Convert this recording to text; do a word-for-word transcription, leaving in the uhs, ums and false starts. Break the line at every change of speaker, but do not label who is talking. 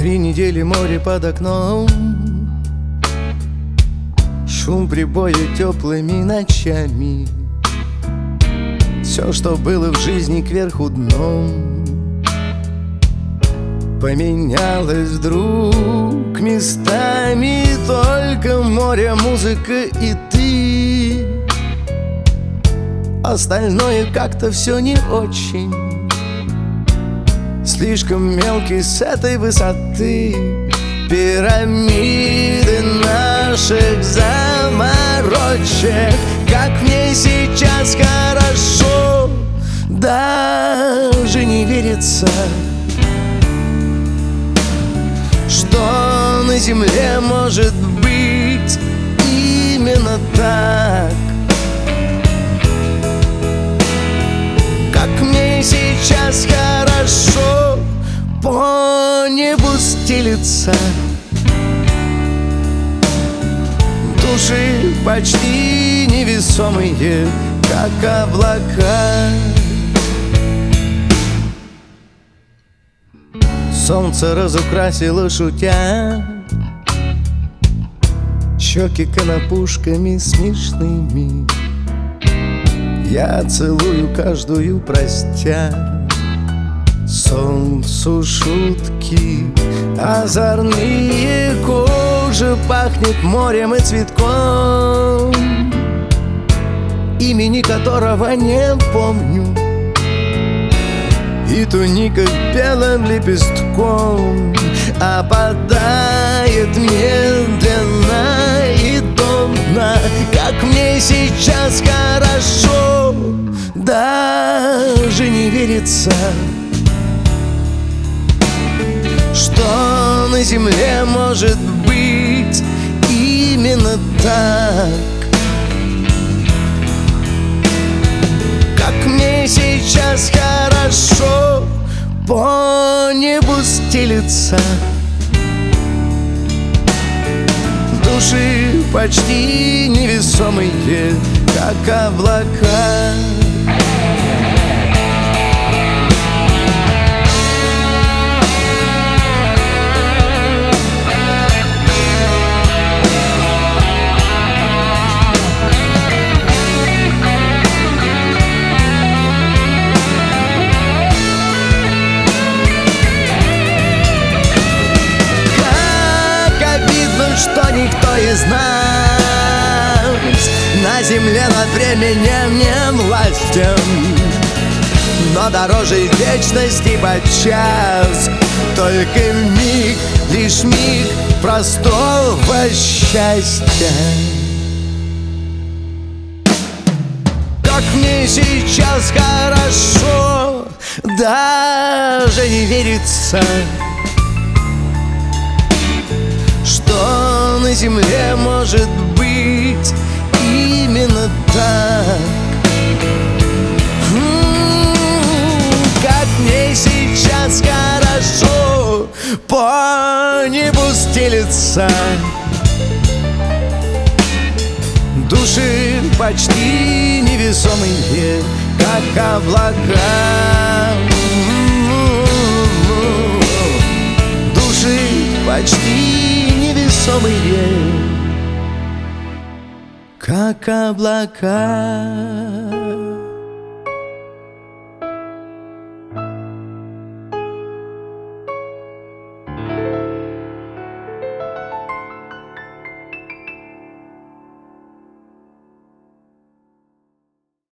Три недели море под окном, шум прибоя теплыми ночами. Все, что было в жизни, кверху дном поменялось вдруг местами. Только море, музыка и ты. Остальное как-то все не очень. Слишком мелкий с этой высоты. Пирамиды наших заморочек. Как мне сейчас хорошо, даже не верится, что на земле может быть именно так. Как мне сейчас хорошо, по небу стелится, души почти невесомые, как облака. Солнце разукрасило, шутя, щеки конопушками смешными. Я целую каждую, простя солнцу шутки озорные. Кожа пахнет морем и цветком, имени которого не помню, и туника белым лепестком опадает медленно и томно. Как мне сейчас хорошо, даже не верится, что на земле может быть именно так. Как мне сейчас хорошо, по небу стелится, души почти невесомые, как облака. Что никто из нас на земле над временем не властен, но дороже вечности подчас только миг, лишь миг простого счастья. Как мне сейчас хорошо, даже не верится, что на земле может быть именно так. М-м-м, как мне сейчас хорошо, по небу стелется, души почти невесомые, как облака. М-м-м, души почти невесомые, как облака.